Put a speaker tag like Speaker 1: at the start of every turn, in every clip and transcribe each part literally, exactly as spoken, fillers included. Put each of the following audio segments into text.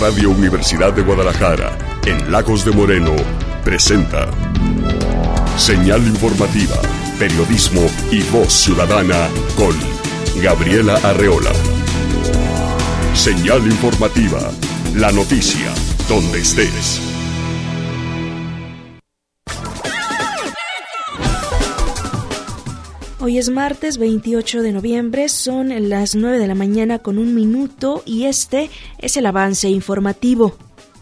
Speaker 1: Radio Universidad de Guadalajara, en Lagos de Moreno, presenta Señal Informativa, periodismo y voz ciudadana con Gabriela Arreola. Señal Informativa, la noticia, donde estés.
Speaker 2: Hoy es martes veintiocho de noviembre, son las nueve de la mañana con un minuto y este es el avance informativo.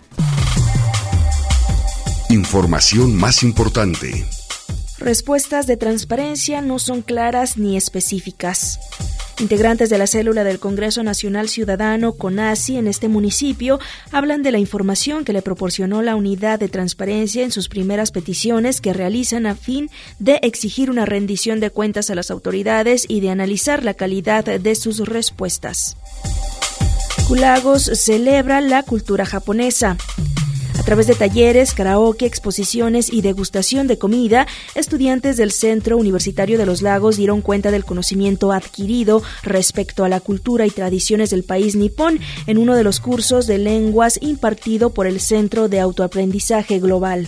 Speaker 1: Información más importante.
Speaker 2: Respuestas de transparencia no son claras ni específicas. Integrantes de la célula del Congreso Nacional Ciudadano, CONACI, en este municipio, hablan de la información que le proporcionó la Unidad de Transparencia en sus primeras peticiones que realizan a fin de exigir una rendición de cuentas a las autoridades y de analizar la calidad de sus respuestas. Culagos celebra la cultura japonesa. A través de talleres, karaoke, exposiciones y degustación de comida, estudiantes del Centro Universitario de los Lagos dieron cuenta del conocimiento adquirido respecto a la cultura y tradiciones del país nipón en uno de los cursos de lenguas impartido por el Centro de Autoaprendizaje Global.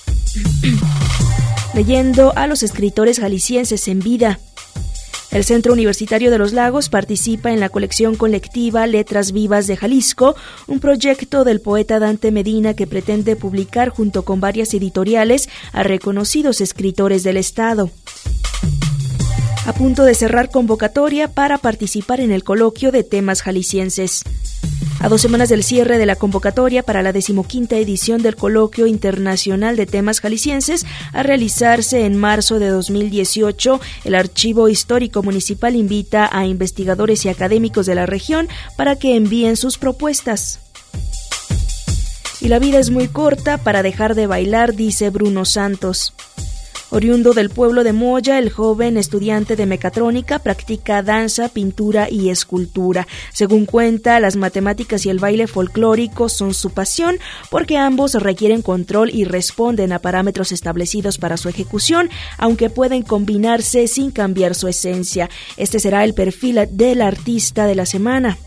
Speaker 2: Leyendo a los escritores jaliscienses en vida. El Centro Universitario de los Lagos participa en la colección colectiva Letras Vivas de Jalisco, un proyecto del poeta Dante Medina que pretende publicar junto con varias editoriales a reconocidos escritores del estado. A punto de cerrar convocatoria para participar en el coloquio de temas jaliscienses. A dos semanas del cierre de la convocatoria para la decimoquinta edición del Coloquio Internacional de Temas Jaliscienses, a realizarse en marzo de dos mil dieciocho, el Archivo Histórico Municipal invita a investigadores y académicos de la región para que envíen sus propuestas. Y la vida es muy corta para dejar de bailar, dice Bruno Santos. Oriundo del pueblo de Moya, el joven estudiante de mecatrónica practica danza, pintura y escultura. Según cuenta, las matemáticas y el baile folclórico son su pasión porque ambos requieren control y responden a parámetros establecidos para su ejecución, aunque pueden combinarse sin cambiar su esencia. Este será el perfil del artista de la semana.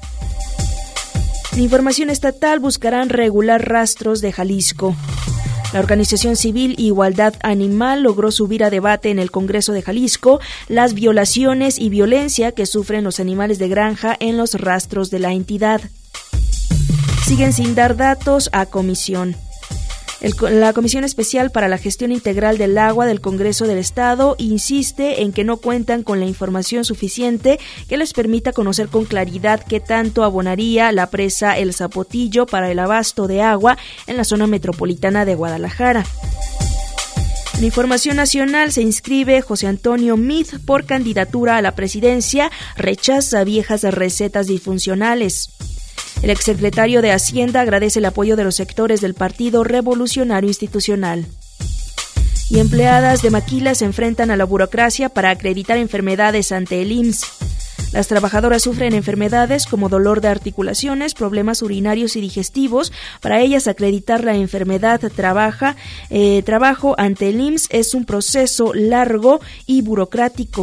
Speaker 2: En información estatal, buscarán regular rastros de Jalisco. La Organización Civil Igualdad Animal logró subir a debate en el Congreso de Jalisco las violaciones y violencia que sufren los animales de granja en los rastros de la entidad. Siguen sin dar datos a comisión. El, la Comisión Especial para la Gestión Integral del Agua del Congreso del Estado insiste en que no cuentan con la información suficiente que les permita conocer con claridad qué tanto abonaría la presa El Zapotillo para el abasto de agua en la zona metropolitana de Guadalajara. En información nacional se inscribe José Antonio Meade por candidatura a la presidencia, rechaza viejas recetas disfuncionales. El exsecretario de Hacienda agradece el apoyo de los sectores del Partido Revolucionario Institucional. Y empleadas de Maquila se enfrentan a la burocracia para acreditar enfermedades ante el I M S S. Las trabajadoras sufren enfermedades como dolor de articulaciones, problemas urinarios y digestivos. Para ellas, acreditar la enfermedad trabaja, eh, trabajo ante el I M S S es un proceso largo y burocrático.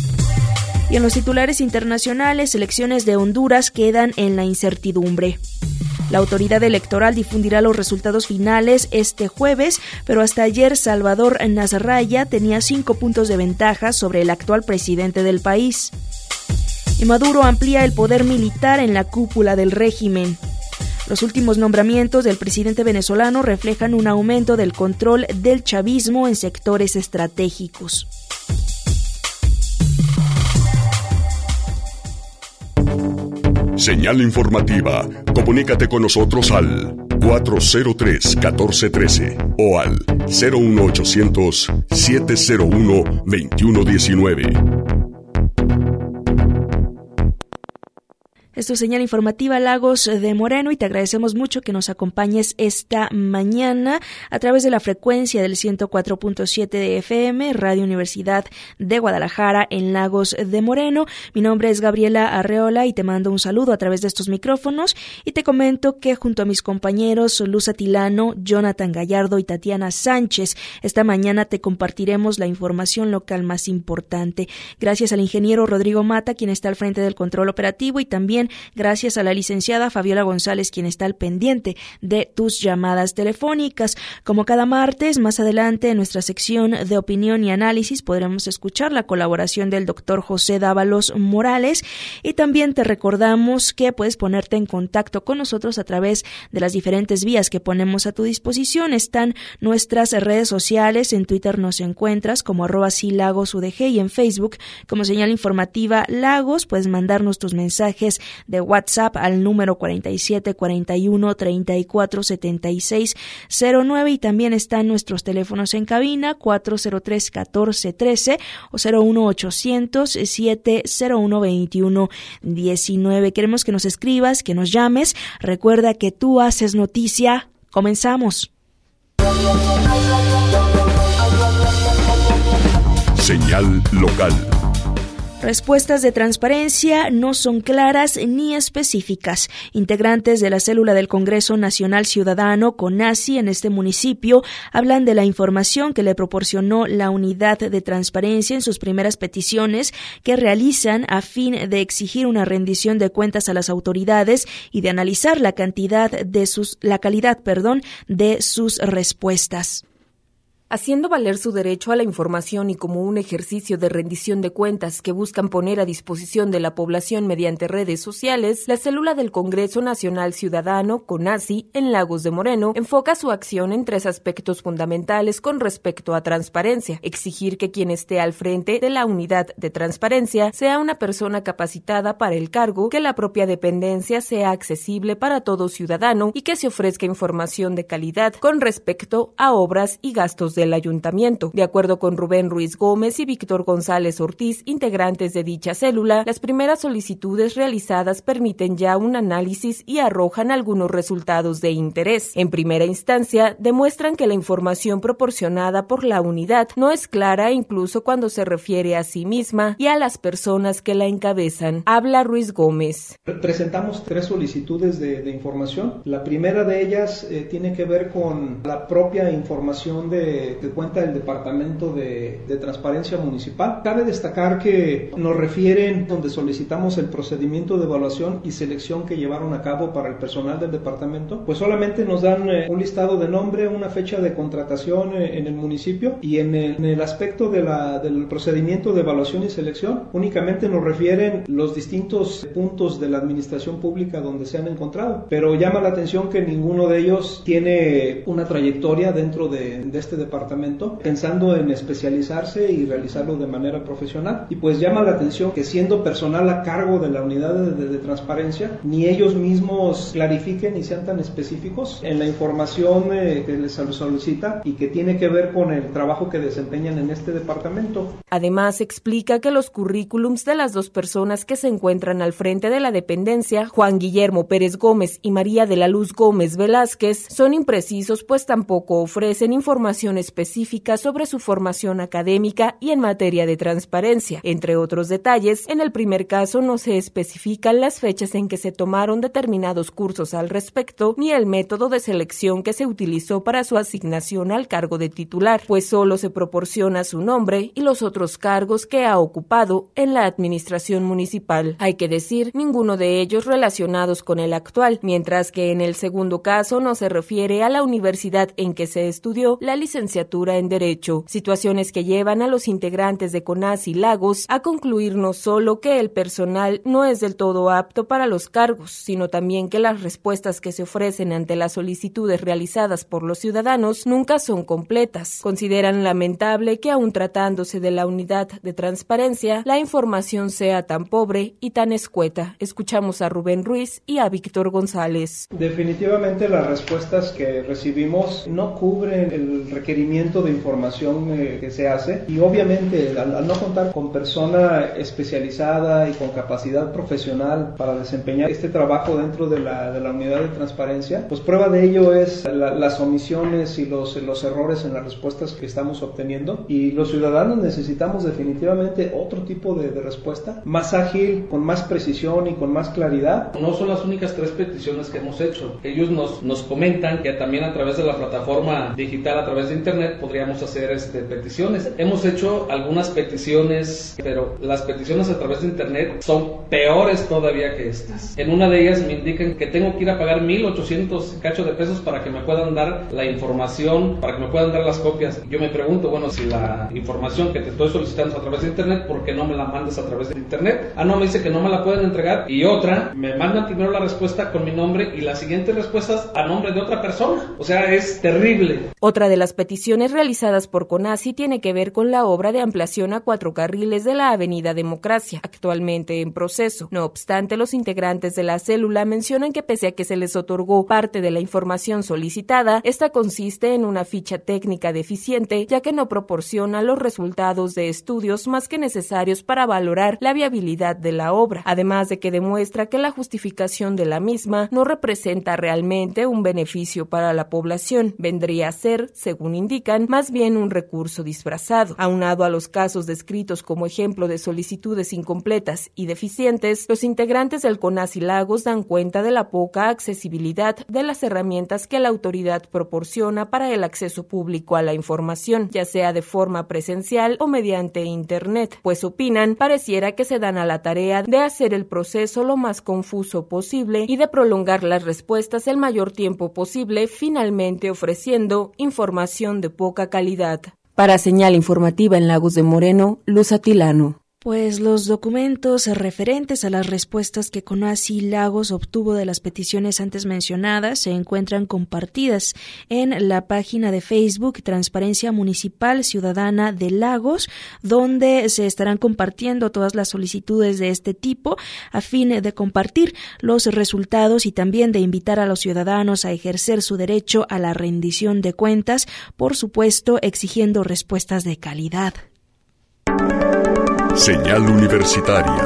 Speaker 2: Y en los titulares internacionales, elecciones de Honduras quedan en la incertidumbre. La autoridad electoral difundirá los resultados finales este jueves, pero hasta ayer Salvador Nasralla tenía cinco puntos de ventaja sobre el actual presidente del país. Y Maduro amplía el poder militar en la cúpula del régimen. Los últimos nombramientos del presidente venezolano reflejan un aumento del control del chavismo en sectores estratégicos.
Speaker 1: Señal informativa. Comunícate con nosotros al cuatro cero tres, uno cuatro uno tres o al cero uno ochocientos, siete cero uno, veintiuno diecinueve.
Speaker 2: Esto es Señal Informativa Lagos de Moreno y te agradecemos mucho que nos acompañes esta mañana a través de la frecuencia del ciento cuatro punto siete de F M, Radio Universidad de Guadalajara en Lagos de Moreno. Mi nombre es Gabriela Arreola y te mando un saludo a través de estos micrófonos y te comento que junto a mis compañeros Luz Atilano, Jonathan Gallardo y Tatiana Sánchez, esta mañana te compartiremos la información local más importante. Gracias al ingeniero Rodrigo Mata, quien está al frente del control operativo, y también gracias a la licenciada Fabiola González, quien está al pendiente de tus llamadas telefónicas. Como cada martes, más adelante en nuestra sección de opinión y análisis podremos escuchar la colaboración del doctor José Dávalos Morales, y también te recordamos que puedes ponerte en contacto con nosotros a través de las diferentes vías que ponemos a tu disposición. Están nuestras redes sociales, en Twitter nos encuentras como arroba sí lagos U D G y en Facebook como Señal Informativa Lagos. Puedes mandarnos tus mensajes de WhatsApp al número cuarenta y siete cuarenta y uno treinta y cuatro setenta y seis cero nueve, y también están nuestros teléfonos en cabina cuatro cero tres catorce trece o cero uno ochocientos siete cero uno veintiuno diecinueve. Queremos que nos escribas, que nos llames. Recuerda que tú haces noticia. Comenzamos.
Speaker 1: Señal local.
Speaker 2: Respuestas de transparencia no son claras ni específicas. Integrantes de la célula del Congreso Nacional Ciudadano, CONACI, en este municipio, hablan de la información que le proporcionó la Unidad de Transparencia en sus primeras peticiones que realizan a fin de exigir una rendición de cuentas a las autoridades y de analizar la cantidad de sus, la calidad, perdón, de sus respuestas.
Speaker 3: Haciendo valer su derecho a la información y como un ejercicio de rendición de cuentas que buscan poner a disposición de la población mediante redes sociales, la célula del Congreso Nacional Ciudadano, CONACI, en Lagos de Moreno, enfoca su acción en tres aspectos fundamentales con respecto a transparencia: exigir que quien esté al frente de la unidad de transparencia sea una persona capacitada para el cargo, que la propia dependencia sea accesible para todo ciudadano y que se ofrezca información de calidad con respecto a obras y gastos de del ayuntamiento. De acuerdo con Rubén Ruiz Gómez y Víctor González Ortiz, integrantes de dicha célula, las primeras solicitudes realizadas permiten ya un análisis y arrojan algunos resultados de interés. En primera instancia, demuestran que la información proporcionada por la unidad no es clara incluso cuando se refiere a sí misma y a las personas que la encabezan. Habla Ruiz Gómez.
Speaker 4: Presentamos tres solicitudes de, de información. La primera de ellas eh, tiene que ver con la propia información de de cuenta del Departamento de, de Transparencia Municipal. Cabe destacar que nos refieren donde solicitamos el procedimiento de evaluación y selección que llevaron a cabo para el personal del departamento, pues solamente nos dan eh, un listado de nombre, una fecha de contratación eh, en el municipio, y en el, en el aspecto de la, del procedimiento de evaluación y selección únicamente nos refieren los distintos puntos de la administración pública donde se han encontrado, pero llama la atención que ninguno de ellos tiene una trayectoria dentro de, de este departamento pensando en especializarse y realizarlo de manera profesional. Y pues llama la atención que siendo personal a cargo de la unidad de, de, de transparencia, ni ellos mismos clarifiquen y sean tan específicos en la información eh, que les solicita y que tiene que ver con el trabajo que desempeñan en este departamento.
Speaker 3: Además, explica que los currículums de las dos personas que se encuentran al frente de la dependencia, Juan Guillermo Pérez Gómez y María de la Luz Gómez Velázquez, son imprecisos, pues tampoco ofrecen información específica sobre su formación académica y en materia de transparencia. Entre otros detalles, en el primer caso no se especifican las fechas en que se tomaron determinados cursos al respecto, ni el método de selección que se utilizó para su asignación al cargo de titular, pues solo se proporciona su nombre y los otros cargos que ha ocupado en la administración municipal. Hay que decir, ninguno de ellos relacionados con el actual, mientras que en el segundo caso no se refiere a la universidad en que se estudió la licenciatura en Derecho, situaciones que llevan a los integrantes de CONACI Lagos a concluir no solo que el personal no es del todo apto para los cargos, sino también que las respuestas que se ofrecen ante las solicitudes realizadas por los ciudadanos nunca son completas. Consideran lamentable que, aun tratándose de la unidad de transparencia, la información sea tan pobre y tan escueta. Escuchamos a Rubén Ruiz y a Víctor González.
Speaker 4: Definitivamente las respuestas que recibimos no cubren el requerimiento de información eh, que se hace, y obviamente al, al no contar con persona especializada y con capacidad profesional para desempeñar este trabajo dentro de la, de la unidad de transparencia, pues prueba de ello es la, las omisiones y los, los errores en las respuestas que estamos obteniendo, y los ciudadanos necesitamos definitivamente otro tipo de, de respuesta, más ágil, con más precisión y con más claridad.
Speaker 5: No son las únicas tres peticiones que hemos hecho. Ellos nos, nos comentan que también a través de la plataforma digital, a través de internet, internet podríamos hacer este, peticiones. Hemos hecho algunas peticiones, pero las peticiones a través de internet son peores todavía que estas. En una de ellas me indican que tengo que ir a pagar mil ochocientos cacho de pesos para que me puedan dar la información, para que me puedan dar las copias. Yo me pregunto, bueno, si la información que te estoy solicitando es a través de internet, ¿por qué no me la mandas a través de internet? Ah, no, me dice que no me la pueden entregar. Y otra, me mandan primero la respuesta con mi nombre y las siguientes respuestas a nombre de otra persona. O sea, es terrible.
Speaker 3: Otra de las peticiones realizadas por CONACYT tiene que ver con la obra de ampliación a cuatro carriles de la Avenida Democracia, actualmente en proceso. No obstante, los integrantes de la célula mencionan que pese a que se les otorgó parte de la información solicitada, esta consiste en una ficha técnica deficiente, ya que no proporciona los resultados de estudios más que necesarios para valorar la viabilidad de la obra, además de que demuestra que la justificación de la misma no representa realmente un beneficio para la población. Vendría a ser, según indican, más bien un recurso disfrazado. Aunado a los casos descritos como ejemplo de solicitudes incompletas y deficientes, los integrantes del CONACYT Lagos dan cuenta de la poca accesibilidad de las herramientas que la autoridad proporciona para el acceso público a la información, ya sea de forma presencial o mediante internet, pues opinan pareciera que se dan a la tarea de hacer el proceso lo más confuso posible y de prolongar las respuestas el mayor tiempo posible, finalmente ofreciendo información de poca calidad. Para Señal Informativa en Lagos de Moreno, Luz Atilano.
Speaker 2: Pues los documentos referentes a las respuestas que CONACYT Lagos obtuvo de las peticiones antes mencionadas se encuentran compartidas en la página de Facebook Transparencia Municipal Ciudadana de Lagos, donde se estarán compartiendo todas las solicitudes de este tipo a fin de compartir los resultados y también de invitar a los ciudadanos a ejercer su derecho a la rendición de cuentas, por supuesto exigiendo respuestas de calidad.
Speaker 1: Señal Universitaria.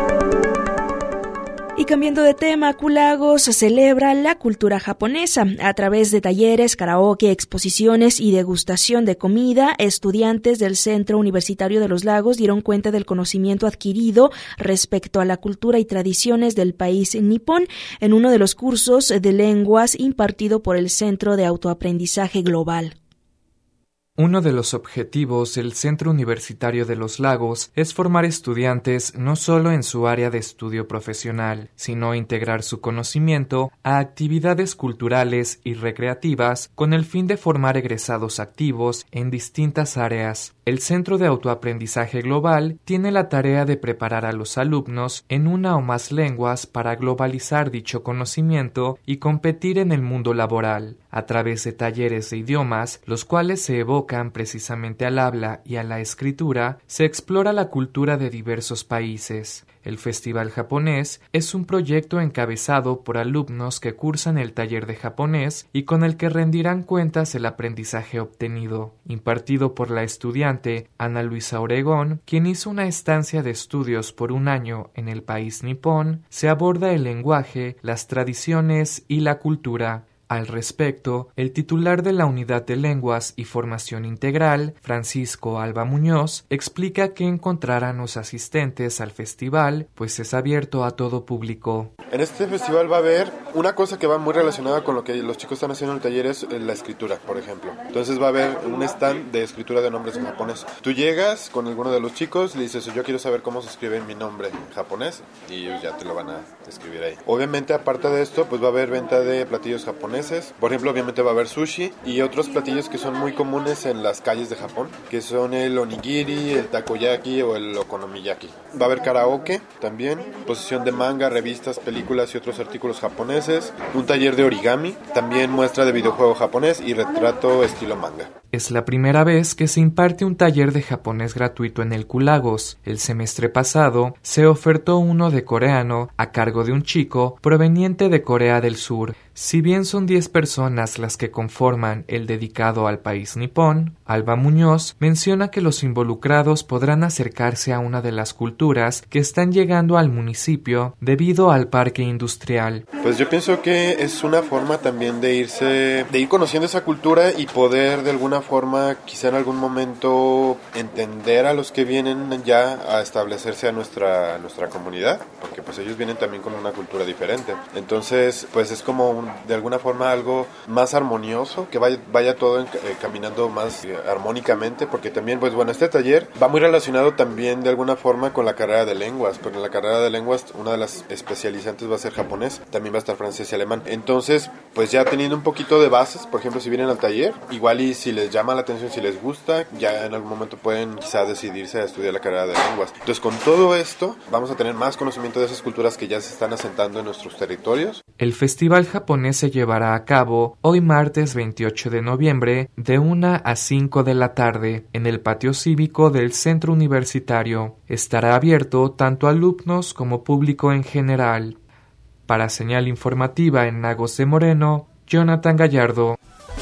Speaker 2: Y cambiando de tema, Q Lagos celebra la cultura japonesa. A través de talleres, karaoke, exposiciones y degustación de comida, estudiantes del Centro Universitario de los Lagos dieron cuenta del conocimiento adquirido respecto a la cultura y tradiciones del país nipón en uno de los cursos de lenguas impartido por el Centro de Autoaprendizaje Global.
Speaker 6: Uno de los objetivos del Centro Universitario de los Lagos es formar estudiantes no solo en su área de estudio profesional, sino integrar su conocimiento a actividades culturales y recreativas con el fin de formar egresados activos en distintas áreas. El Centro de Autoaprendizaje Global tiene la tarea de preparar a los alumnos en una o más lenguas para globalizar dicho conocimiento y competir en el mundo laboral, a través de talleres de idiomas, los cuales se evocan precisamente al habla y a la escritura, se explora la cultura de diversos países. El Festival Japonés es un proyecto encabezado por alumnos que cursan el taller de japonés y con el que rendirán cuentas del aprendizaje obtenido, impartido por la estudiante Ana Luisa Oregón, quien hizo una estancia de estudios por un año en el país nipón. Se aborda el lenguaje, las tradiciones y la cultura. Al respecto, el titular de la Unidad de Lenguas y Formación Integral, Francisco Alba Muñoz, explica qué encontrarán los asistentes al festival, pues es abierto a todo público.
Speaker 7: En este festival va a haber una cosa que va muy relacionada con lo que los chicos están haciendo en el taller, es la escritura, por ejemplo. Entonces va a haber un stand de escritura de nombres en japonés. Tú llegas con alguno de los chicos, le dices, yo quiero saber cómo se escribe mi nombre en japonés, y ellos ya te lo van a escribir ahí. Obviamente, aparte de esto, pues va a haber venta de platillos japoneses. Por ejemplo, obviamente va a haber sushi y otros platillos que son muy comunes en las calles de Japón, que son el onigiri, el takoyaki o el okonomiyaki. Va a haber karaoke también, exposición de manga, revistas, películas y otros artículos japoneses, un taller de origami, también muestra de videojuego japonés y retrato estilo manga.
Speaker 6: Es la primera vez que se imparte un taller de japonés gratuito en el Q Lagos. El semestre pasado se ofertó uno de coreano a cargo de un chico proveniente de Corea del Sur. Si bien son diez personas las que conforman el dedicado al país nipón, Alba Muñoz menciona que los involucrados podrán acercarse a una de las culturas que están llegando al municipio debido al parque industrial.
Speaker 7: Pues yo pienso que es una forma también de irse, de ir conociendo esa cultura y poder de alguna forma, quizá en algún momento, entender a los que vienen ya a establecerse a nuestra, a nuestra comunidad, porque pues ellos vienen también con una cultura diferente. Entonces, pues es como un algún, de alguna forma algo más armonioso, que vaya, vaya todo en, eh, caminando más eh, armónicamente, porque también, pues bueno, este taller va muy relacionado también de alguna forma con la carrera de lenguas, porque en la carrera de lenguas una de las especializantes va a ser japonés, también va a estar francés y alemán. Entonces, pues ya teniendo un poquito de bases, por ejemplo, si vienen al taller, igual y si les llama la atención, si les gusta, ya en algún momento pueden quizá decidirse a estudiar la carrera de lenguas. Entonces, con todo esto, vamos a tener más conocimiento de esas culturas que ya se están asentando en nuestros territorios.
Speaker 6: El festival japonés se llevará a cabo hoy martes veintiocho de noviembre de una a cinco de la tarde en el patio cívico del Centro Universitario. Estará abierto tanto a alumnos como público en general. Para Señal Informativa en Lagos de Moreno, Jonathan Gallardo.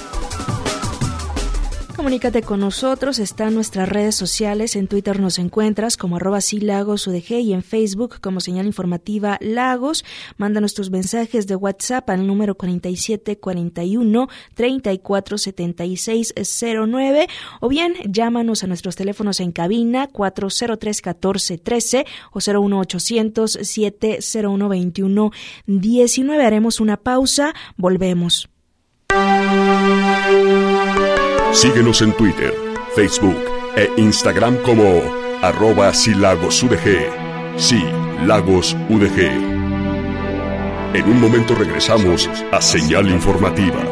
Speaker 2: Comunícate con nosotros, están nuestras redes sociales, en Twitter nos encuentras como arroba sí Lagos U D G y en Facebook como Señal Informativa Lagos. Mándanos tus mensajes de WhatsApp al número cuarenta y siete cuarenta y uno treinta y cuatro setenta y seis cero nueve o bien llámanos a nuestros teléfonos en cabina cuatro cero tres catorce trece o cero uno ochocientos siete cero uno veintiuno diecinueve. Haremos una pausa, volvemos.
Speaker 1: Síguenos en Twitter, Facebook e Instagram como arroba silagosudg. Sí, Lagos U D G. En un momento regresamos a Señal Informativa.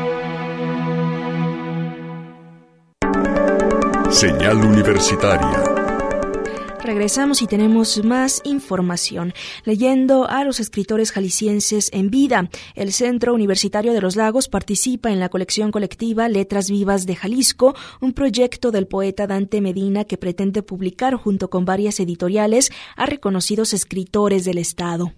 Speaker 1: Señal Universitaria.
Speaker 2: Regresamos y tenemos más información. Leyendo a los escritores jaliscienses en vida, el Centro Universitario de los Lagos participa en la colección colectiva Letras Vivas de Jalisco, un proyecto del poeta Dante Medina que pretende publicar junto con varias editoriales a reconocidos escritores del estado.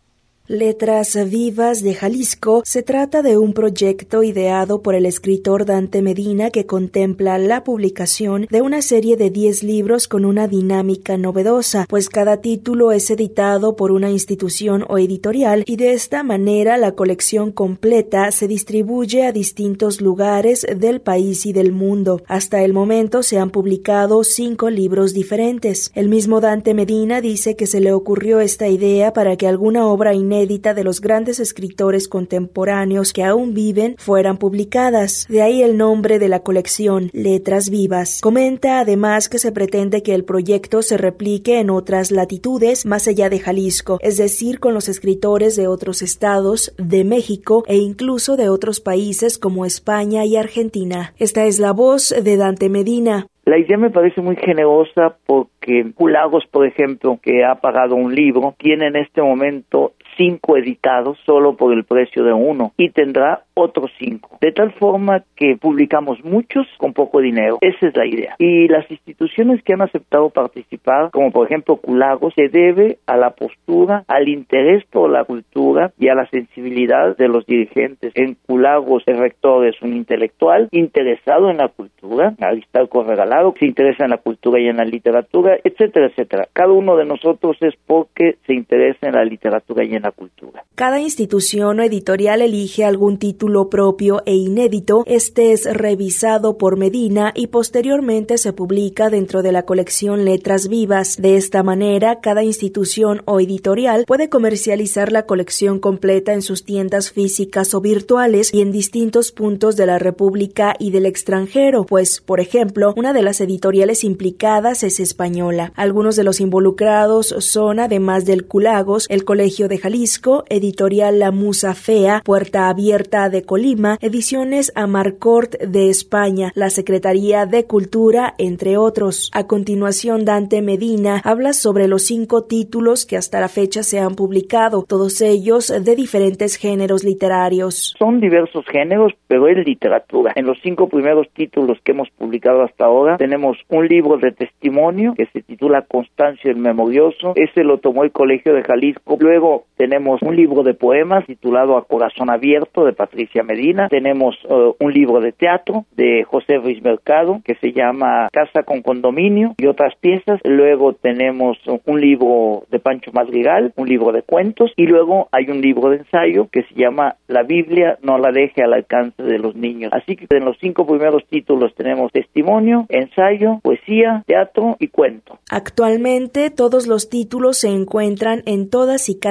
Speaker 2: Letras Vivas de Jalisco se trata de un proyecto ideado por el escritor Dante Medina que contempla la publicación de una serie de diez libros con una dinámica novedosa, pues cada título es editado por una institución o editorial y de esta manera la colección completa se distribuye a distintos lugares del país y del mundo. Hasta el momento se han publicado cinco libros diferentes. El mismo Dante Medina dice que se le ocurrió esta idea para que alguna obra inédita inédita de los grandes escritores contemporáneos que aún viven fueran publicadas. De ahí el nombre de la colección, Letras Vivas. Comenta además que se pretende que el proyecto se replique en otras latitudes más allá de Jalisco, es decir, con los escritores de otros estados, de México e incluso de otros países como España y Argentina. Esta es la voz de Dante Medina.
Speaker 8: La idea me parece muy generosa porque Culagos, por ejemplo, que ha pagado un libro, tiene en este momento cinco editados solo por el precio de uno y tendrá otros cinco. De tal forma que publicamos muchos con poco dinero. Esa es la idea. Y las instituciones que han aceptado participar, como por ejemplo Culagos, se debe a la postura, al interés por la cultura y a la sensibilidad de los dirigentes. En Culagos el rector es un intelectual interesado en la cultura, Aristarco Regalado, se interesa en la cultura y en la literatura, etcétera, etcétera. Cada uno de nosotros es porque se interesa en la literatura y en la cultura.
Speaker 2: Cada institución o editorial elige algún título propio e inédito. Este es revisado por Medina y posteriormente se publica dentro de la colección Letras Vivas. De esta manera, cada institución o editorial puede comercializar la colección completa en sus tiendas físicas o virtuales y en distintos puntos de la República y del extranjero, pues, por ejemplo, una de las editoriales implicadas es española. Algunos de los involucrados son, además del Culagos, el Colegio de Jalisco, Editorial La Musa Fea, Puerta Abierta de Colima, Ediciones Amarcord de España, la Secretaría de Cultura, entre otros. A continuación, Dante Medina habla sobre los cinco títulos que hasta la fecha se han publicado, todos ellos de diferentes géneros literarios.
Speaker 8: Son diversos géneros, pero es literatura. En los cinco primeros títulos que hemos publicado hasta ahora, tenemos un libro de testimonio que se titula Constancio el Memorioso. Ese lo tomó el Colegio de Jalisco. Luego tenemos un libro de poemas titulado A Corazón Abierto de Patricia Medina. Tenemos uh, un libro de teatro de José Ruiz Mercado que se llama Casa con Condominio y otras piezas. Luego tenemos uh, un libro de Pancho Madrigal, un libro de cuentos, y luego hay un libro de ensayo que se llama La Biblia no la deje al alcance de los niños. Así que en los cinco primeros títulos tenemos testimonio, ensayo, poesía, teatro y cuento.
Speaker 2: Actualmente todos los títulos se encuentran en todas y cada una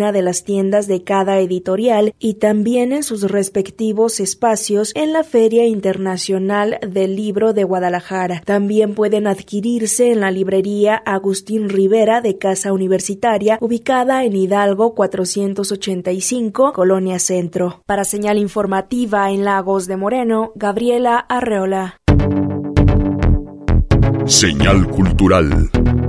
Speaker 2: una de las tiendas de cada editorial y también en sus respectivos espacios en la Feria Internacional del Libro de Guadalajara. También pueden adquirirse en la librería Agustín Rivera de Casa Universitaria, ubicada en Hidalgo cuatrocientos ochenta y cinco, Colonia Centro. Para Señal Informativa en Lagos de Moreno, Gabriela Arreola.
Speaker 1: Señal cultural.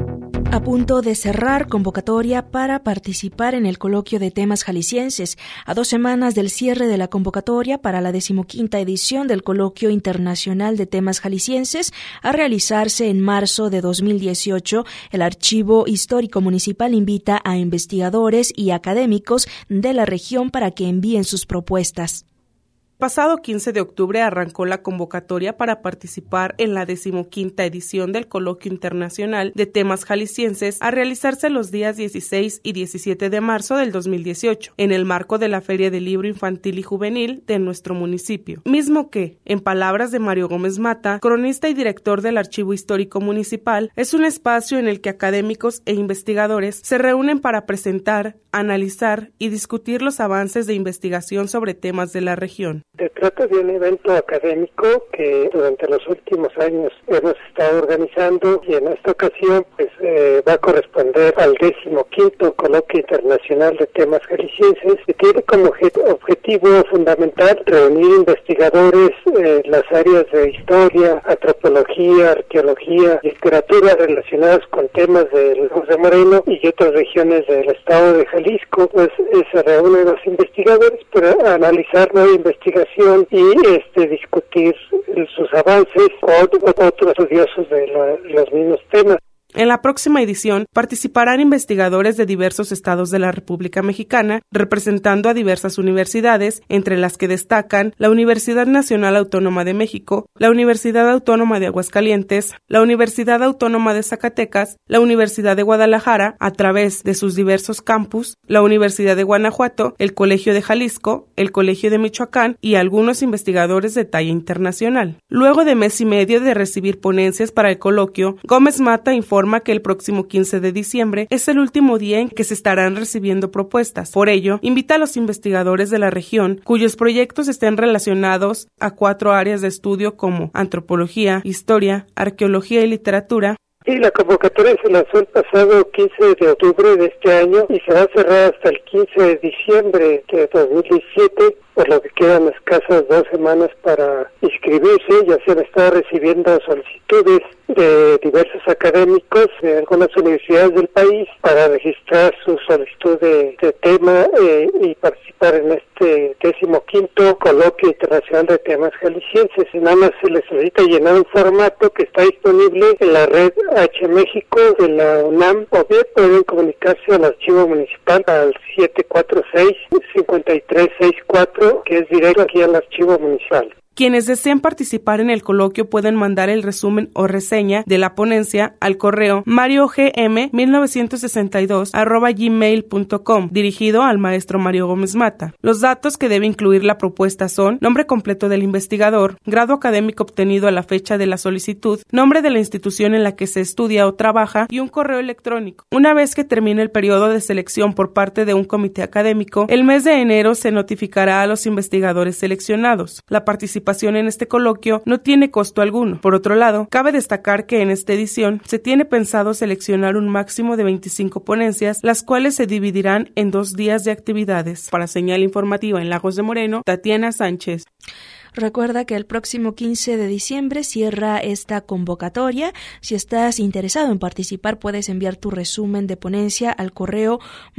Speaker 2: A punto de cerrar convocatoria para participar en el coloquio de temas jaliscienses. A dos semanas del cierre de la convocatoria para la decimoquinta edición del Coloquio Internacional de Temas Jaliscienses, a realizarse en marzo de dos mil dieciocho, el Archivo Histórico Municipal invita a investigadores y académicos de la región para que envíen sus propuestas.
Speaker 9: Pasado quince de octubre arrancó la convocatoria para participar en la decimoquinta edición del Coloquio Internacional de Temas Jaliscienses, a realizarse los días dieciséis y diecisiete de marzo del dos mil dieciocho, en el marco de la Feria del Libro Infantil y Juvenil de nuestro municipio. Mismo que, en palabras de Mario Gómez Mata, cronista y director del Archivo Histórico Municipal, es un espacio en el que académicos e investigadores se reúnen para presentar, analizar y discutir los avances de investigación sobre temas de la región.
Speaker 10: Se trata de un evento académico que durante los últimos años hemos estado organizando y en esta ocasión pues eh, va a corresponder al decimoquinto Coloquio Internacional de Temas Jaliscienses, que tiene como objetivo fundamental reunir investigadores en eh, las áreas de historia, antropología, arqueología, literatura relacionadas con temas de Lagos de Moreno y otras regiones del estado de Jalisco. Pues eh, se reúnen los investigadores para analizar nueva investigación y este discutir sus avances con otros estudiosos de la, los mismos temas.
Speaker 9: En la próxima edición participarán investigadores de diversos estados de la República Mexicana, representando a diversas universidades, entre las que destacan la Universidad Nacional Autónoma de México, la Universidad Autónoma de Aguascalientes, la Universidad Autónoma de Zacatecas, la Universidad de Guadalajara, a través de sus diversos campus, la Universidad de Guanajuato, el Colegio de Jalisco, el Colegio de Michoacán y algunos investigadores de talla internacional. Luego de mes y medio de recibir ponencias para el coloquio, Gómez Mata informa que el próximo quince de diciembre es el último día en que se estarán recibiendo propuestas. Por ello, invita a los investigadores de la región cuyos proyectos estén relacionados a cuatro áreas de estudio como antropología, historia, arqueología y literatura.
Speaker 10: Y la convocatoria se lanzó el pasado quince de octubre de este año y se va a cerrar hasta el quince de diciembre de dos mil diecisiete, por lo que quedan escasas dos semanas para inscribirse. Ya se han estado recibiendo solicitudes de diversos académicos de algunas universidades del país para registrar su solicitud de, de tema eh, y participar en este decimoquinto Coloquio Internacional de Temas Jaliscienses. Y nada más se les necesita llenar un formato que está disponible en la red H México de la UNAM, o bien pueden comunicarse al archivo municipal al siete cuatro seis, cinco tres seis cuatro, que es directo aquí al archivo municipal.
Speaker 9: Quienes deseen participar en el coloquio pueden mandar el resumen o reseña de la ponencia al correo mariogm mil novecientos sesenta y dos arroba gmail punto com, dirigido al maestro Mario Gómez Mata. Los datos que debe incluir la propuesta son nombre completo del investigador, grado académico obtenido a la fecha de la solicitud, nombre de la institución en la que se estudia o trabaja y un correo electrónico. Una vez que termine el periodo de selección por parte de un comité académico, el mes de enero se notificará a los investigadores seleccionados. La participación en este coloquio no tiene costo alguno. Por otro lado, cabe destacar que en esta edición se tiene pensado seleccionar un máximo de veinticinco ponencias, las cuales se dividirán en dos días de actividades. Para Señal Informativa en Lagos de Moreno, Tatiana Sánchez.
Speaker 2: Recuerda que el próximo quince de diciembre cierra esta convocatoria. Si estás interesado en participar, puedes enviar tu resumen de ponencia al correo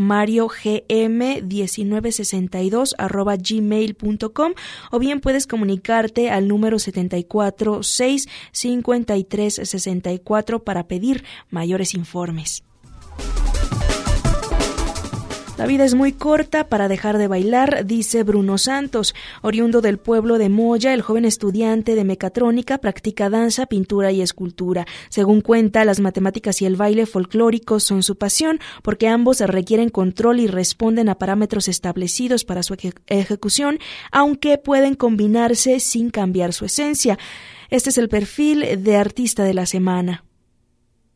Speaker 2: mariogm diecinueve sesenta y dos arroba gmail punto com o bien puedes comunicarte al número setenta y cuatro seis cincuenta y tres sesenta y cuatro para pedir mayores informes. La vida es muy corta para dejar de bailar, dice Bruno Santos. Oriundo del pueblo de Moya, el joven estudiante de mecatrónica practica danza, pintura y escultura. Según cuenta, las matemáticas y el baile folclórico son su pasión, porque ambos requieren control y responden a parámetros establecidos para su eje- ejecución, aunque pueden combinarse sin cambiar su esencia. Este es el perfil de artista de la semana.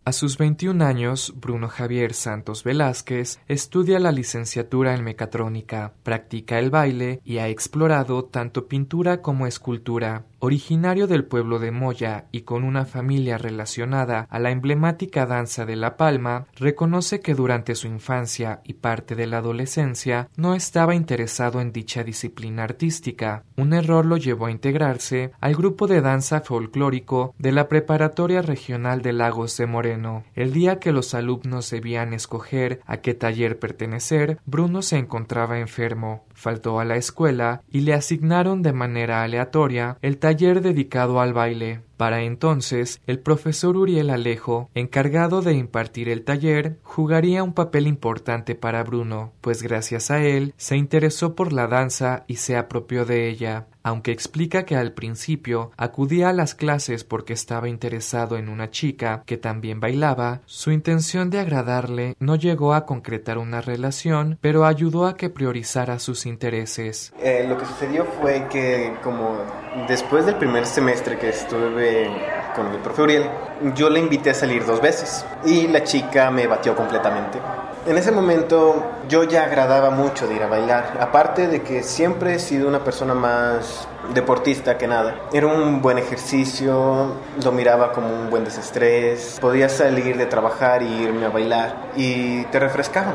Speaker 6: A sus veintiún años, Bruno Javier Santos Velázquez estudia la licenciatura en mecatrónica, practica el baile y ha explorado tanto pintura como escultura. Originario del pueblo de Moya y con una familia relacionada a la emblemática danza de La Palma, reconoce que durante su infancia y parte de la adolescencia no estaba interesado en dicha disciplina artística. Un error lo llevó a integrarse al grupo de danza folclórico de la Preparatoria Regional de Lagos de Moreno. El día que los alumnos debían escoger a qué taller pertenecer, Bruno se encontraba enfermo, faltó a la escuela y le asignaron de manera aleatoria el taller dedicado al baile. Para entonces, el profesor Uriel Alejo, encargado de impartir el taller, jugaría un papel importante para Bruno, pues gracias a él se interesó por la danza y se apropió de ella. Aunque explica que al principio acudía a las clases porque estaba interesado en una chica que también bailaba, su intención de agradarle no llegó a concretar una relación, pero ayudó a que priorizara sus intereses.
Speaker 11: Eh, lo que sucedió fue que como después del primer semestre que estuve con el profe Uriel, yo le invité a salir dos veces y la chica me batió completamente. En ese momento yo ya agradaba mucho de ir a bailar, aparte de que siempre he sido una persona más deportista que nada. Era un buen ejercicio, lo miraba como un buen desestrés, podía salir de trabajar e irme a bailar y te refrescaba.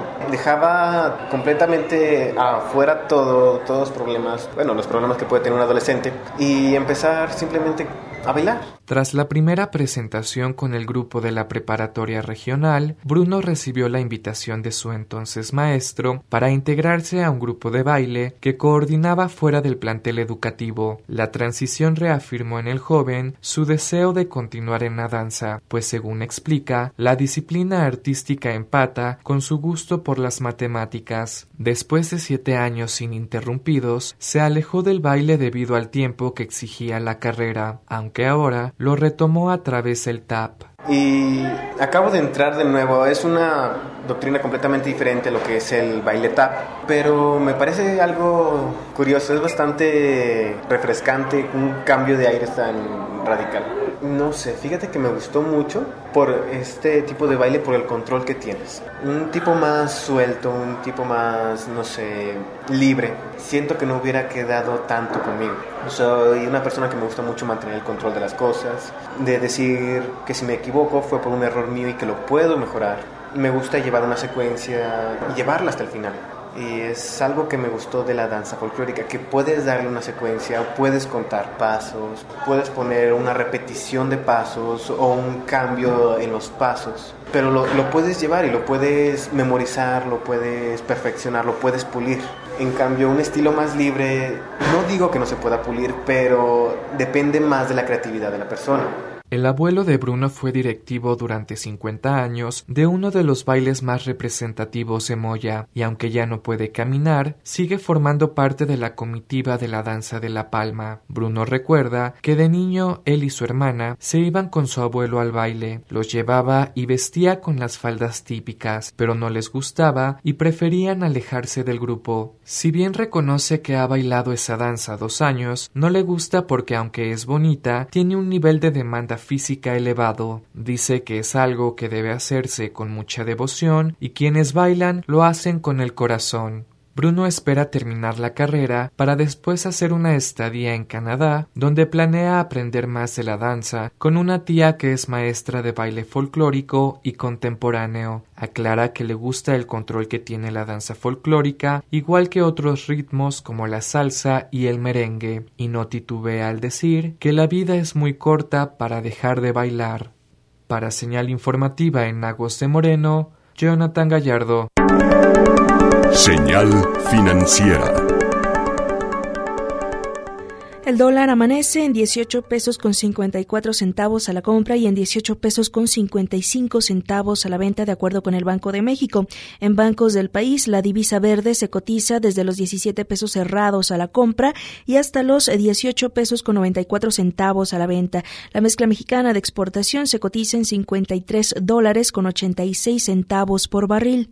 Speaker 11: Dejaba completamente afuera todo, todos los problemas, bueno, los problemas que puede tener un adolescente y empezar simplemente a bailar.
Speaker 6: Tras la primera presentación con el grupo de la preparatoria regional, Bruno recibió la invitación de su entonces maestro para integrarse a un grupo de baile que coordinaba fuera del plantel educativo. La transición reafirmó en el joven su deseo de continuar en la danza, pues según explica, la disciplina artística empata con su gusto por las matemáticas. Después de siete años ininterrumpidos, se alejó del baile debido al tiempo que exigía la carrera, aunque ahora lo retomó a través del tap.
Speaker 11: Y acabo de entrar de nuevo, es una doctrina completamente diferente a lo que es el baile tap, pero me parece algo curioso, es bastante refrescante, un cambio de aire tan radical. No sé, fíjate que me gustó mucho por este tipo de baile, por el control que tienes. Un tipo más suelto, un tipo más, no sé, libre. Siento que no hubiera quedado tanto conmigo. Soy una persona que me gusta mucho mantener el control de las cosas, de decir que si me equivoco fue por un error mío y que lo puedo mejorar. Me gusta llevar una secuencia y llevarla hasta el final. Y es algo que me gustó de la danza folclórica, que puedes darle una secuencia, puedes contar pasos, puedes poner una repetición de pasos o un cambio en los pasos, pero lo, lo puedes llevar y lo puedes memorizar, lo puedes perfeccionar, lo puedes pulir. En cambio, un estilo más libre, no digo que no se pueda pulir, pero depende más de la creatividad de la persona.
Speaker 6: El abuelo de Bruno fue directivo durante cincuenta años de uno de los bailes más representativos de Moya, y aunque ya no puede caminar, sigue formando parte de la comitiva de la danza de La Palma. Bruno recuerda que de niño él y su hermana se iban con su abuelo al baile, los llevaba y vestía con las faldas típicas, pero no les gustaba y preferían alejarse del grupo. Si bien reconoce que ha bailado esa danza dos años, no le gusta porque aunque es bonita, tiene un nivel de demanda física elevado. Dice que es algo que debe hacerse con mucha devoción y quienes bailan lo hacen con el corazón. Bruno espera terminar la carrera para después hacer una estadía en Canadá, donde planea aprender más de la danza con una tía que es maestra de baile folclórico y contemporáneo. Aclara que le gusta el control que tiene la danza folclórica, igual que otros ritmos como la salsa y el merengue, y no titubea al decir que la vida es muy corta para dejar de bailar. Para Señal Informativa en Lagos de Moreno, Jonathan Gallardo.
Speaker 1: Señal financiera.
Speaker 2: El dólar amanece en dieciocho pesos con cincuenta y cuatro centavos a la compra y en dieciocho pesos con cincuenta y cinco centavos a la venta, de acuerdo con el Banco de México. En bancos del país, la divisa verde se cotiza desde los diecisiete pesos cerrados a la compra y hasta los dieciocho pesos con noventa y cuatro centavos a la venta. La mezcla mexicana de exportación se cotiza en cincuenta y tres dólares con ochenta y seis centavos por barril.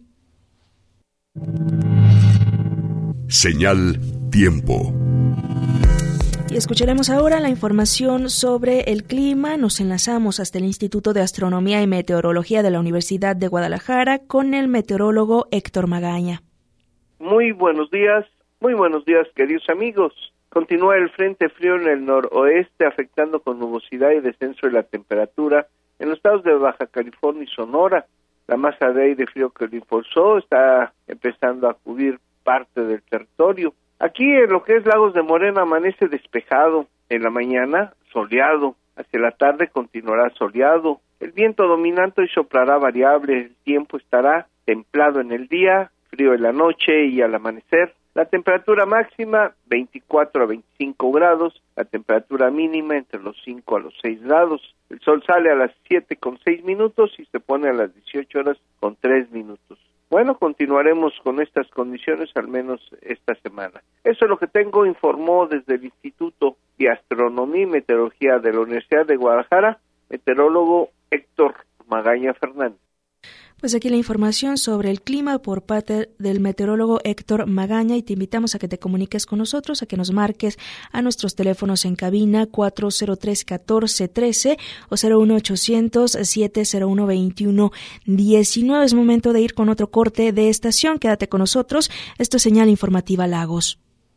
Speaker 1: Señal tiempo.
Speaker 2: Y escucharemos ahora la información sobre el clima. Nos enlazamos hasta el Instituto de Astronomía y Meteorología de la Universidad de Guadalajara con el meteorólogo Héctor Magaña.
Speaker 12: Muy buenos días, muy buenos días, queridos amigos. Continúa el frente frío en el noroeste afectando con nubosidad y descenso de la temperatura en los estados de Baja California y Sonora. La masa de aire frío que lo impulsó está empezando a cubrir parte del territorio. Aquí en lo que es Lagos de Moreno amanece despejado, en la mañana soleado, hacia la tarde continuará soleado, el viento dominante hoy soplará variable, el tiempo estará templado en el día, frío en la noche y al amanecer, la temperatura máxima veinticuatro a veinticinco grados, la temperatura mínima entre los cinco a los seis grados, el sol sale a las siete con seis minutos y se pone a las dieciocho horas con tres minutos. Bueno, continuaremos con estas condiciones al menos esta semana. Eso es lo que tengo, informó desde el Instituto de Astronomía y Meteorología de la Universidad de Guadalajara, meteorólogo Héctor Magaña Fernández.
Speaker 2: Pues aquí la información sobre el clima por parte del meteorólogo Héctor Magaña y te invitamos a que te comuniques con nosotros, a que nos marques a nuestros teléfonos en cabina cuatro cero tres, uno cuatro uno tres o cero uno ochocientos, siete cero uno, veintiuno diecinueve. Es momento de ir con otro corte de estación. Quédate con nosotros. Esto es Señal Informativa Lagos.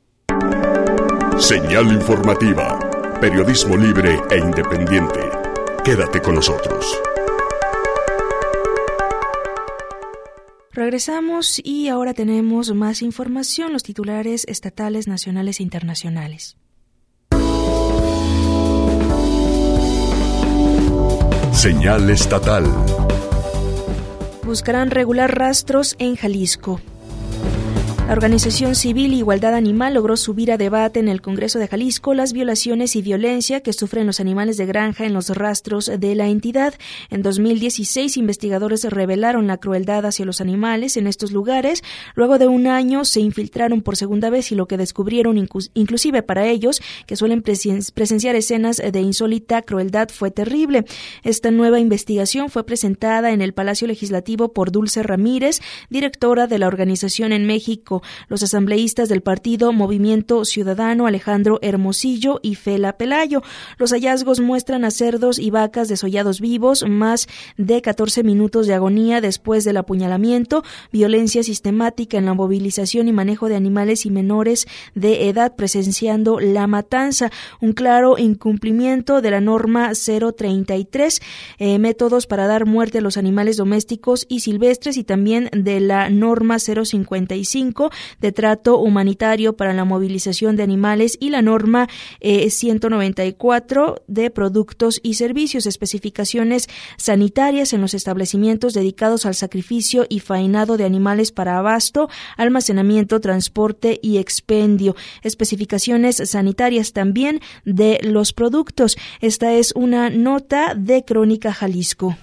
Speaker 1: Señal Informativa. Periodismo libre e independiente. Quédate con nosotros.
Speaker 2: Regresamos y ahora tenemos más información, los titulares estatales, nacionales e internacionales.
Speaker 1: Señal estatal.
Speaker 2: Buscarán regular rastros en Jalisco. La Organización Civil Igualdad Animal logró subir a debate en el Congreso de Jalisco las violaciones y violencia que sufren los animales de granja en los rastros de la entidad. En dos mil dieciséis, investigadores revelaron la crueldad hacia los animales en estos lugares. Luego de un año, se infiltraron por segunda vez y lo que descubrieron, inclusive para ellos, que suelen presenciar escenas de insólita crueldad, fue terrible. Esta nueva investigación fue presentada en el Palacio Legislativo por Dulce Ramírez, directora de la organización en México. Los asambleístas del partido Movimiento Ciudadano, Alejandro Hermosillo y Fela Pelayo. Los hallazgos muestran a cerdos y vacas desollados vivos, más de catorce minutos de agonía después del apuñalamiento, violencia sistemática en la movilización y manejo de animales y menores de edad presenciando la matanza, un claro incumplimiento de la norma cero treinta y tres, eh, métodos para dar muerte a los animales domésticos y silvestres, y también de la norma cero cincuenta y cinco de trato humanitario para la movilización de animales y la norma eh, ciento noventa y cuatro de productos y servicios, especificaciones sanitarias en los establecimientos dedicados al sacrificio y faenado de animales para abasto, almacenamiento, transporte y expendio, especificaciones sanitarias también de los productos. Esta es una nota de Crónica Jalisco.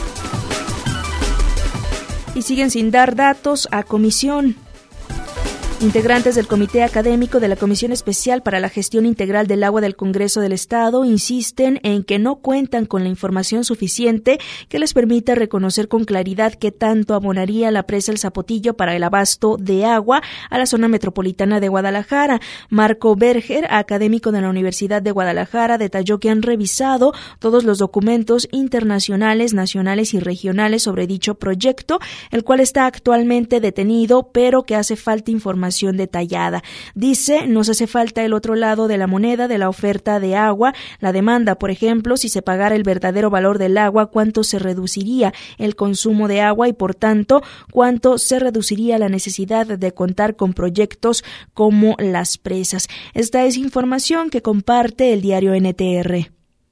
Speaker 2: Y siguen sin dar datos a comisión. Integrantes del Comité Académico de la Comisión Especial para la Gestión Integral del Agua del Congreso del Estado insisten en que no cuentan con la información suficiente que les permita reconocer con claridad qué tanto abonaría la presa El Zapotillo para el abasto de agua a la zona metropolitana de Guadalajara. Marco Berger, académico de la Universidad de Guadalajara, detalló que han revisado todos los documentos internacionales, nacionales y regionales sobre dicho proyecto, el cual está actualmente detenido, pero que hace falta información detallada. Dice, nos hace falta el otro lado de la moneda de la oferta de agua, la demanda, por ejemplo, si se pagara el verdadero valor del agua, cuánto se reduciría el consumo de agua y, por tanto, cuánto se reduciría la necesidad de contar con proyectos como las presas. Esta es información que comparte el diario N T R.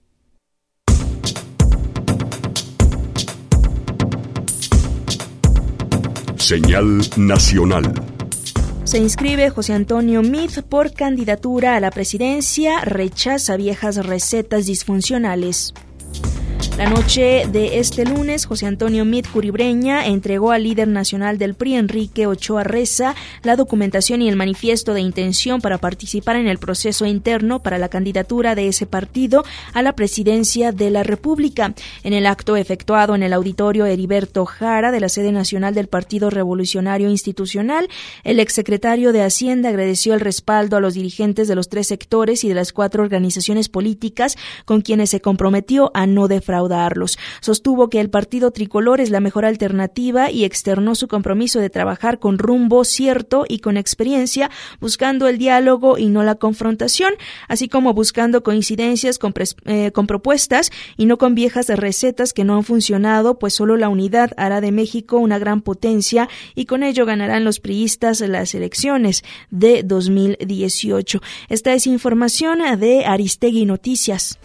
Speaker 1: Señal nacional.
Speaker 2: Se inscribe José Antonio Meade por candidatura a la presidencia, rechaza viejas recetas disfuncionales. La noche de este lunes, José Antonio Mit Curibreña entregó al líder nacional del P R I, Enrique Ochoa Reza, la documentación y el manifiesto de intención para participar en el proceso interno para la candidatura de ese partido a la presidencia de la República. En el acto efectuado en el auditorio Heriberto Jara de la sede nacional del Partido Revolucionario Institucional, el exsecretario de Hacienda agradeció el respaldo a los dirigentes de los tres sectores y de las cuatro organizaciones políticas con quienes se comprometió a no defraudar. Darlos. Sostuvo que el partido tricolor es la mejor alternativa y externó su compromiso de trabajar con rumbo cierto y con experiencia, buscando el diálogo y no la confrontación, así como buscando coincidencias con, eh, con propuestas y no con viejas recetas que no han funcionado, pues solo la unidad hará de México una gran potencia y con ello ganarán los priistas las elecciones de dos mil dieciocho. Esta es información de Aristegui Noticias.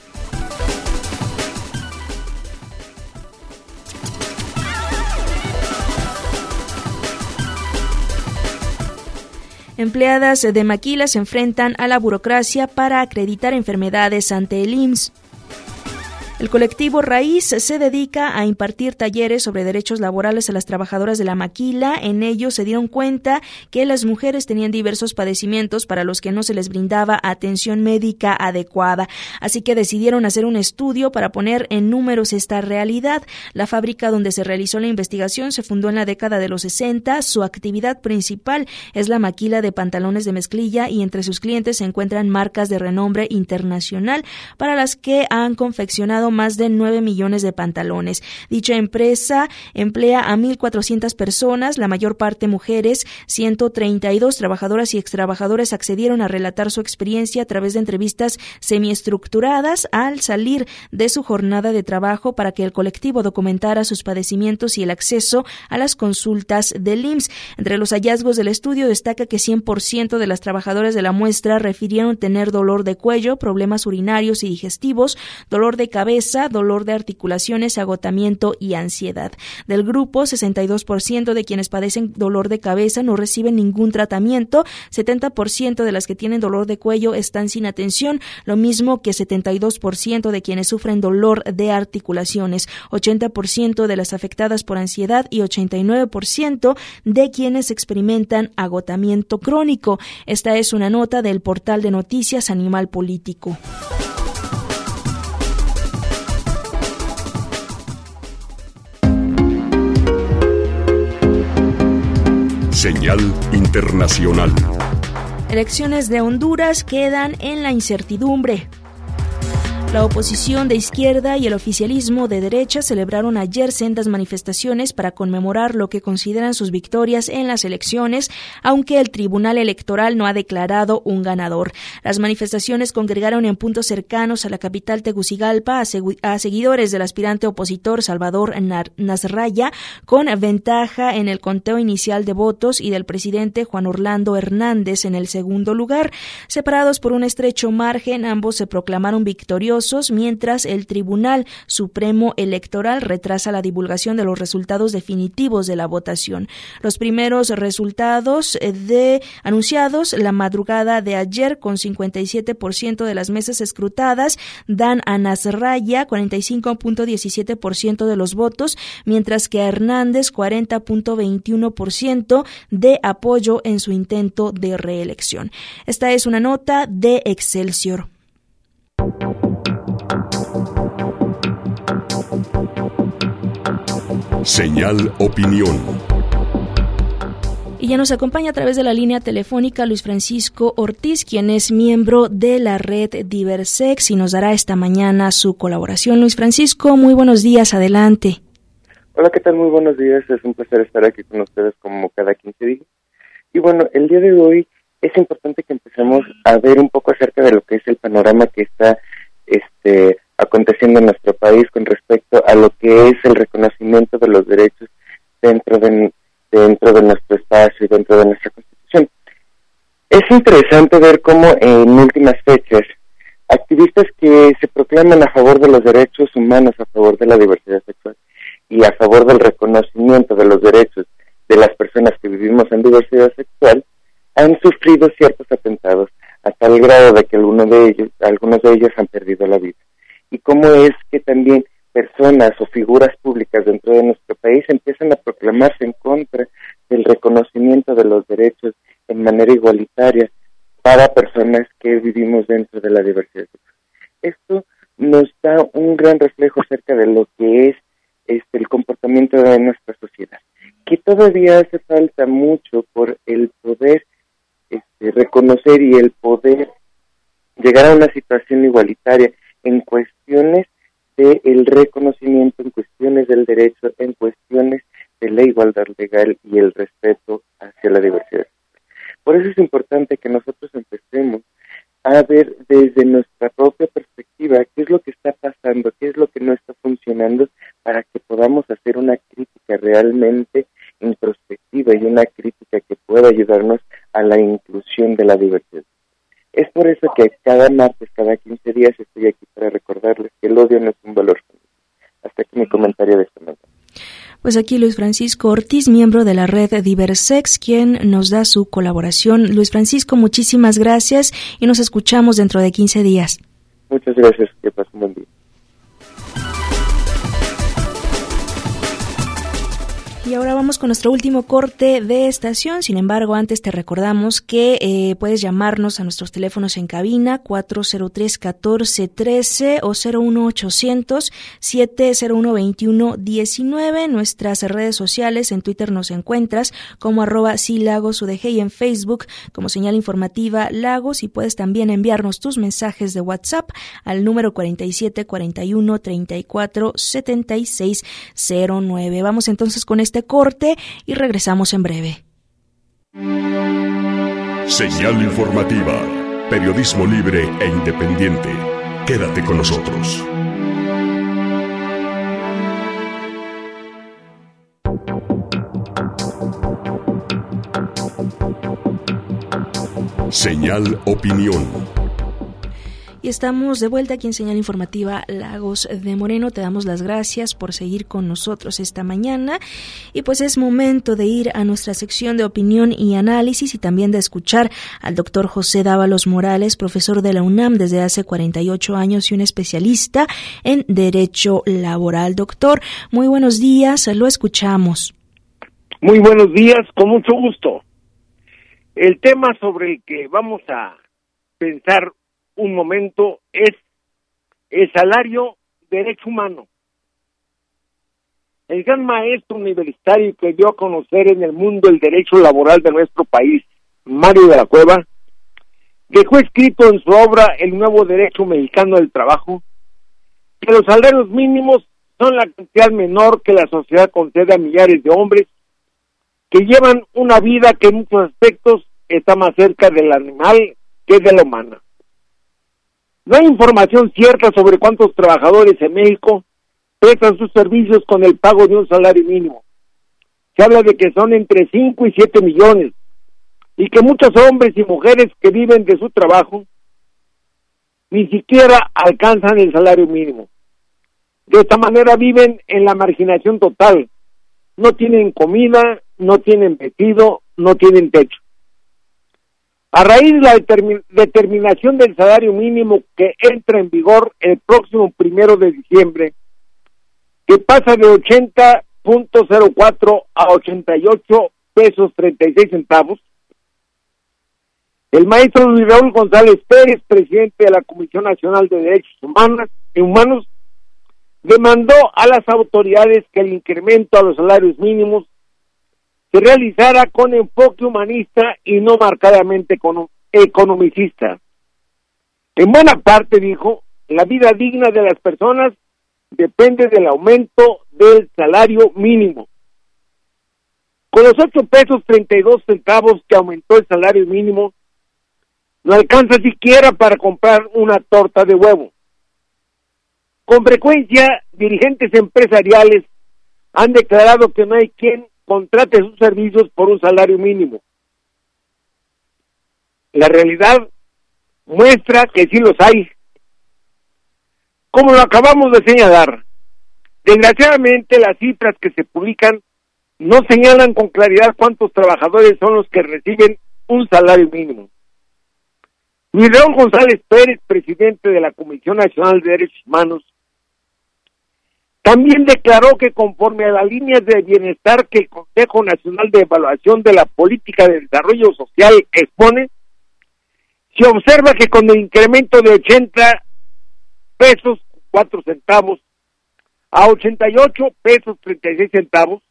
Speaker 2: Empleadas de Maquila se enfrentan a la burocracia para acreditar enfermedades ante el I M S S. El colectivo Raíz se dedica a impartir talleres sobre derechos laborales a las trabajadoras de la maquila. En ellos se dieron cuenta que las mujeres tenían diversos padecimientos para los que no se les brindaba atención médica adecuada. Así que decidieron hacer un estudio para poner en números esta realidad. La fábrica donde se realizó la investigación se fundó en la década de los sesenta. Su actividad principal es la maquila de pantalones de mezclilla y entre sus clientes se encuentran marcas de renombre internacional para las que han confeccionado más de nueve millones de pantalones. Dicha empresa emplea a mil cuatrocientas personas, la mayor parte mujeres. ciento treinta y dos trabajadoras y extrabajadores accedieron a relatar su experiencia a través de entrevistas semiestructuradas al salir de su jornada de trabajo para que el colectivo documentara sus padecimientos y el acceso a las consultas del I M S S. Entre los hallazgos del estudio destaca que cien por ciento de las trabajadoras de la muestra refirieron tener dolor de cuello, problemas urinarios y digestivos, dolor de cabeza, dolor de articulaciones, agotamiento y ansiedad. Del grupo, sesenta y dos por ciento de quienes padecen dolor de cabeza no reciben ningún tratamiento, setenta por ciento de las que tienen dolor de cuello están sin atención, lo mismo que setenta y dos por ciento de quienes sufren dolor de articulaciones, ochenta por ciento de las afectadas por ansiedad y ochenta y nueve por ciento de quienes experimentan agotamiento crónico. Esta es una nota del portal de noticias Animal Político.
Speaker 1: Señal internacional.
Speaker 2: Elecciones de Honduras quedan en la incertidumbre. La oposición de izquierda y el oficialismo de derecha celebraron ayer sendas manifestaciones para conmemorar lo que consideran sus victorias en las elecciones, aunque el Tribunal Electoral no ha declarado un ganador. Las manifestaciones congregaron en puntos cercanos a la capital Tegucigalpa a, segu- a seguidores del aspirante opositor Salvador Nar- Nasralla, con ventaja en el conteo inicial de votos, y del presidente Juan Orlando Hernández en el segundo lugar. Separados por un estrecho margen, ambos se proclamaron victoriosos, mientras el Tribunal Supremo Electoral retrasa la divulgación de los resultados definitivos de la votación. Los primeros resultados de anunciados la madrugada de ayer, con cincuenta y siete por ciento de las mesas escrutadas, dan a Nasralla cuarenta y cinco punto diecisiete por ciento de los votos, mientras que a Hernández cuarenta punto veintiuno por ciento de apoyo en su intento de reelección. Esta es una nota de Excelsior.
Speaker 1: Señal Opinión.
Speaker 2: Y ya nos acompaña a través de la línea telefónica Luis Francisco Ortiz, quien es miembro de la red Diversex y nos dará esta mañana su colaboración. Luis Francisco, muy buenos días, adelante.
Speaker 13: Hola, ¿qué tal? Muy buenos días, es un placer estar aquí con ustedes como cada quince días. Y bueno, el día de hoy es importante que empecemos a ver un poco acerca de lo que es el panorama que está este aconteciendo en nuestro país con respecto a lo que es el reconocimiento de los derechos dentro de, dentro de nuestro espacio y dentro de nuestra Constitución. Es interesante ver cómo en últimas fechas activistas que se proclaman a favor de los derechos humanos, a favor de la diversidad sexual y a favor del reconocimiento de los derechos de las personas que vivimos en diversidad sexual, han sufrido ciertos atentados a tal grado de que algunos de ellos, algunos de ellos han perdido la vida. Y cómo es que también personas o figuras públicas dentro de nuestro país empiezan a proclamarse en contra del reconocimiento de los derechos en manera igualitaria para personas que vivimos dentro de la diversidad. Esto nos da un gran reflejo acerca de lo que es este, el comportamiento de nuestra sociedad, que todavía hace falta mucho por el poder este, reconocer y el poder llegar a una situación igualitaria en cuestiones del reconocimiento, en cuestiones del derecho, en cuestiones de la igualdad legal y el respeto hacia la diversidad. Por eso es importante que nosotros empecemos a ver desde nuestra propia perspectiva qué es lo que está pasando, qué es lo que no está funcionando, para que podamos hacer una crítica realmente introspectiva y una crítica que pueda ayudarnos a la inclusión de la diversidad. Es por eso que cada martes, cada quince días estoy aquí para recordarles que el odio no es un valor. Hasta aquí mi comentario de esta mañana.
Speaker 2: Pues aquí Luis Francisco Ortiz, miembro de la red Diversex, quien nos da su colaboración. Luis Francisco, muchísimas gracias y nos escuchamos dentro de quince días.
Speaker 13: Muchas gracias, que pasen un buen día.
Speaker 2: Y ahora vamos con nuestro último corte de estación. Sin embargo, antes te recordamos que eh, puedes llamarnos a nuestros teléfonos en cabina cuatro cero tres, catorce trece o cero uno ochocientos, siete cero uno, veintiuno diecinueve. Nuestras redes sociales, en Twitter nos encuentras como arroba silagosudg y en Facebook como señal informativa Lagos, y puedes también enviarnos tus mensajes de WhatsApp al número cuarenta y siete, cuarenta y uno, treinta y cuatro, setenta y seis cero nueve. Vamos entonces con este corte y regresamos en breve.
Speaker 1: Señal informativa, periodismo libre e independiente. Quédate con nosotros. Señal Opinión.
Speaker 2: Y estamos de vuelta aquí en Señal Informativa Lagos de Moreno. Te damos las gracias por seguir con nosotros esta mañana. Y pues es momento de ir a nuestra sección de opinión y análisis y también de escuchar al doctor José Dávalos Morales, profesor de la UNAM desde hace cuarenta y ocho años y un especialista en Derecho Laboral. Doctor, muy buenos días, lo escuchamos.
Speaker 14: Muy buenos días, con mucho gusto. El tema sobre el que vamos a pensar un momento es el salario derecho humano. El gran maestro universitario que dio a conocer en el mundo el derecho laboral de nuestro país, Mario de la Cueva, dejó escrito en su obra El Nuevo Derecho Mexicano del Trabajo que los salarios mínimos son la cantidad menor que la sociedad concede a millares de hombres que llevan una vida que en muchos aspectos está más cerca del animal que de la humana. No hay información cierta sobre cuántos trabajadores en México prestan sus servicios con el pago de un salario mínimo. Se habla de que son entre cinco y siete millones y que muchos hombres y mujeres que viven de su trabajo ni siquiera alcanzan el salario mínimo. De esta manera viven en la marginación total. No tienen comida, no tienen vestido, no tienen techo. A raíz de la determin- determinación del salario mínimo que entra en vigor el próximo primero de diciembre, que pasa de ochenta punto cero cuatro a ochenta y ocho pesos treinta y seis centavos, el maestro Luis Raúl González Pérez, presidente de la Comisión Nacional de Derechos Humanos, Humanos, demandó a las autoridades que el incremento a los salarios mínimos se realizara con enfoque humanista y no marcadamente econo- economicista. En buena parte, dijo, la vida digna de las personas depende del aumento del salario mínimo. Con los ocho pesos treinta y dos centavos que aumentó el salario mínimo, no alcanza siquiera para comprar una torta de huevo. Con frecuencia, dirigentes empresariales han declarado que no hay quien contrate sus servicios por un salario mínimo. La realidad muestra que sí los hay. Como lo acabamos de señalar, desgraciadamente las cifras que se publican no señalan con claridad cuántos trabajadores son los que reciben un salario mínimo. Luis Raúl González Pérez, presidente de la Comisión Nacional de Derechos Humanos, También declaró que conforme a las líneas de bienestar que el Consejo Nacional de Evaluación de la Política de Desarrollo Social expone, se observa que con el incremento de ochenta pesos cuatro centavos a ochenta y ocho pesos treinta y seis centavos,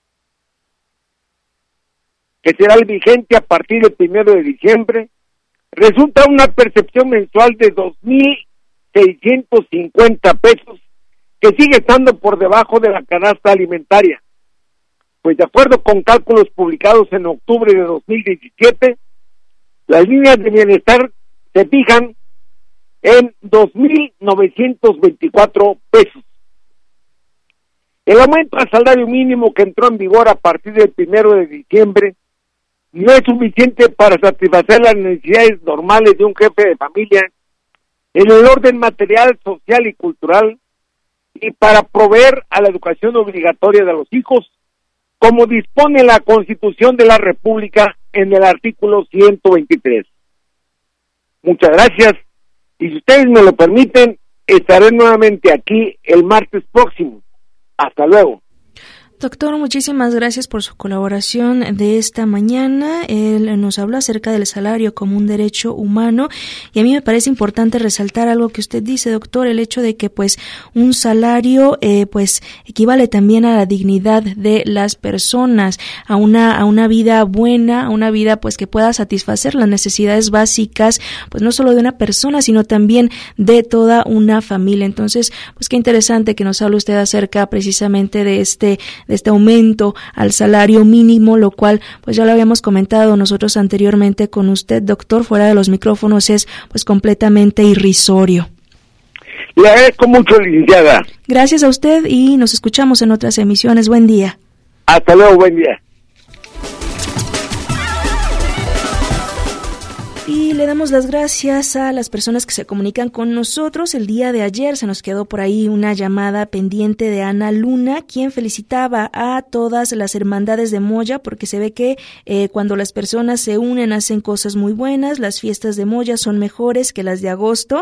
Speaker 14: que será el vigente a partir del primero de diciembre, resulta una percepción mensual de dos mil seiscientos cincuenta pesos, que sigue estando por debajo de la canasta alimentaria, pues de acuerdo con cálculos publicados en octubre de dos mil diecisiete, las líneas de bienestar se fijan en dos mil novecientos veinticuatro pesos. El aumento al salario mínimo que entró en vigor a partir del primero de diciembre no es suficiente para satisfacer las necesidades normales de un jefe de familia en el orden material, social y cultural, y para proveer a la educación obligatoria de los hijos, como dispone la Constitución de la República en el artículo ciento veintitrés. Muchas gracias, y si ustedes me lo permiten, estaré nuevamente aquí el martes próximo. Hasta luego.
Speaker 2: Doctor, muchísimas gracias por su colaboración de esta mañana. Él nos habló acerca del salario como un derecho humano y a mí me parece importante resaltar algo que usted dice, doctor, el hecho de que pues un salario eh, pues equivale también a la dignidad de las personas, a una a una vida buena, a una vida pues que pueda satisfacer las necesidades básicas, pues no solo de una persona, sino también de toda una familia. Entonces, pues qué interesante que nos hable usted acerca precisamente de este de este aumento al salario mínimo, lo cual pues ya lo habíamos comentado nosotros anteriormente con usted, doctor, fuera de los micrófonos, es pues completamente irrisorio.
Speaker 14: Le agradezco mucho, licenciada.
Speaker 2: Gracias a usted y nos escuchamos en otras emisiones. Buen día.
Speaker 14: Hasta luego, buen día.
Speaker 2: Y le damos las gracias a las personas que se comunican con nosotros. El día de ayer se nos quedó por ahí una llamada pendiente de Ana Luna, quien felicitaba a todas las hermandades de Moya, porque se ve que eh, cuando las personas se unen hacen cosas muy buenas. Las fiestas de Moya son mejores que las de agosto.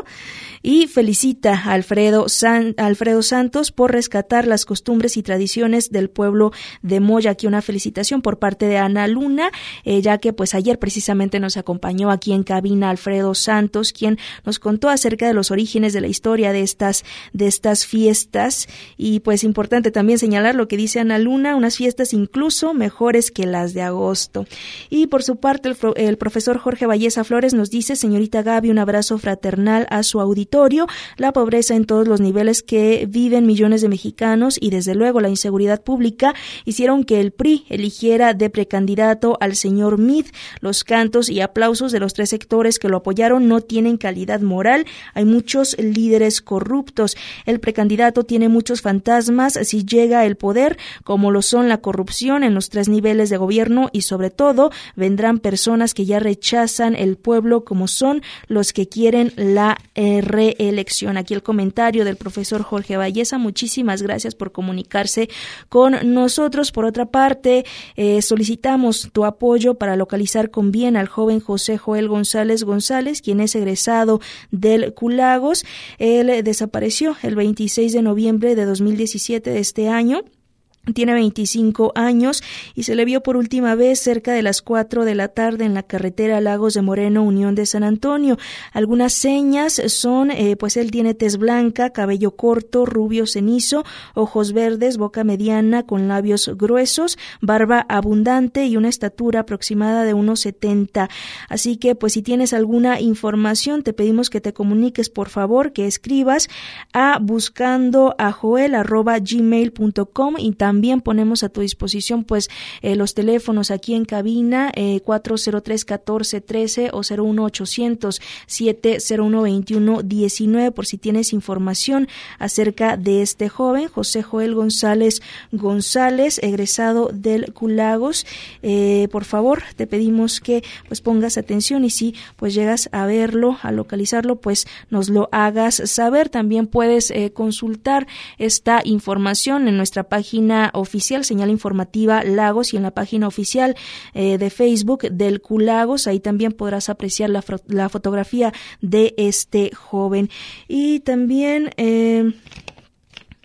Speaker 2: Y felicita a Alfredo, San, a Alfredo Santos por rescatar las costumbres y tradiciones del pueblo de Moya. Aquí una felicitación por parte de Ana Luna, eh, ya que pues ayer precisamente nos acompañó aquí en cabina Alfredo Santos, quien nos contó acerca de los orígenes de la historia de estas de estas fiestas. Y pues importante también señalar lo que dice Ana Luna, unas fiestas incluso mejores que las de agosto. Y por su parte el, el profesor Jorge Valleza Flores nos dice: señorita Gaby, un abrazo fraternal a su auditorio. La pobreza en todos los niveles que viven millones de mexicanos y desde luego la inseguridad pública hicieron que el P R I eligiera de precandidato al señor Meade. Los cantos y aplausos de los tres sectores que lo apoyaron no tienen calidad moral. Hay muchos líderes corruptos. El precandidato tiene muchos fantasmas si llega al poder, como lo son la corrupción en los tres niveles de gobierno, y sobre todo vendrán personas que ya rechazan el pueblo, como son los que quieren la eh, reelección. Aquí el comentario del profesor Jorge Valleza. Muchísimas gracias por comunicarse con nosotros. Por otra parte, eh, solicitamos tu apoyo para localizar con bien al joven José Joel González González, quien es egresado del Culagos. Él desapareció el veintiséis de noviembre de dos mil diecisiete de este año. Tiene veinticinco años y se le vio por última vez cerca de las cuatro de la tarde en la carretera Lagos de Moreno, Unión de San Antonio. Algunas señas son, eh, pues él tiene tez blanca, cabello corto, rubio cenizo, ojos verdes, boca mediana con labios gruesos, barba abundante y una estatura aproximada de unos setenta. Así que, pues si tienes alguna información, te pedimos que te comuniques, por favor, que escribas a buscando a joel arroba gmail punto com y también También ponemos a tu disposición pues eh, los teléfonos aquí en cabina eh, cuatro cero tres, catorce, trece o cero uno ochocientos, siete cero uno, veintiuno diecinueve por si tienes información acerca de este joven, José Joel González González, egresado del Culagos. Eh, por favor, te pedimos que pues pongas atención y si pues llegas a verlo, a localizarlo, pues nos lo hagas saber. También puedes eh, consultar esta información en nuestra página oficial, señal informativa Lagos, y en la página oficial eh, de Facebook del Culagos. Ahí también podrás apreciar la, la fotografía de este joven. Y también eh,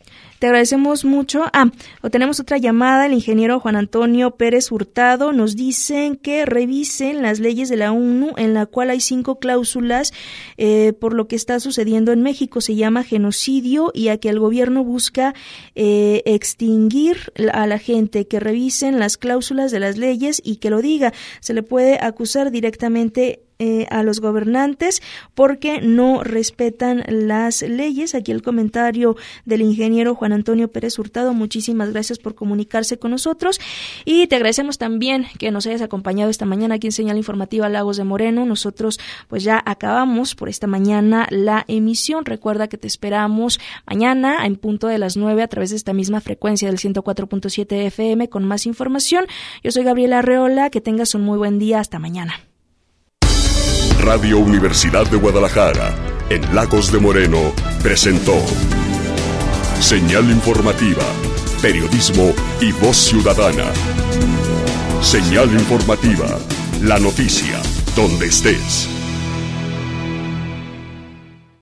Speaker 2: Te agradecemos mucho. Ah, o tenemos otra llamada. El ingeniero Juan Antonio Pérez Hurtado nos dicen que revisen las leyes de la ONU, en la cual hay cinco cláusulas eh, por lo que está sucediendo en México. Se llama genocidio y a que el gobierno busca eh, extinguir a la gente. Que revisen las cláusulas de las leyes y que lo diga. Se le puede acusar directamente Eh, a los gobernantes porque no respetan las leyes. Aquí el comentario del ingeniero Juan Antonio Pérez Hurtado. Muchísimas gracias por comunicarse con nosotros y te agradecemos también que nos hayas acompañado esta mañana aquí en Señal Informativa Lagos de Moreno. Nosotros pues ya acabamos por esta mañana la emisión. Recuerda que te esperamos mañana en punto de las nueve a través de esta misma frecuencia del ciento cuatro punto siete F M con más información. Yo soy Gabriela Arreola, que tengas un muy buen día. Hasta mañana.
Speaker 1: Radio Universidad de Guadalajara, en Lagos de Moreno, presentó Señal Informativa, Periodismo y Voz Ciudadana. Señal Informativa, la noticia, donde estés.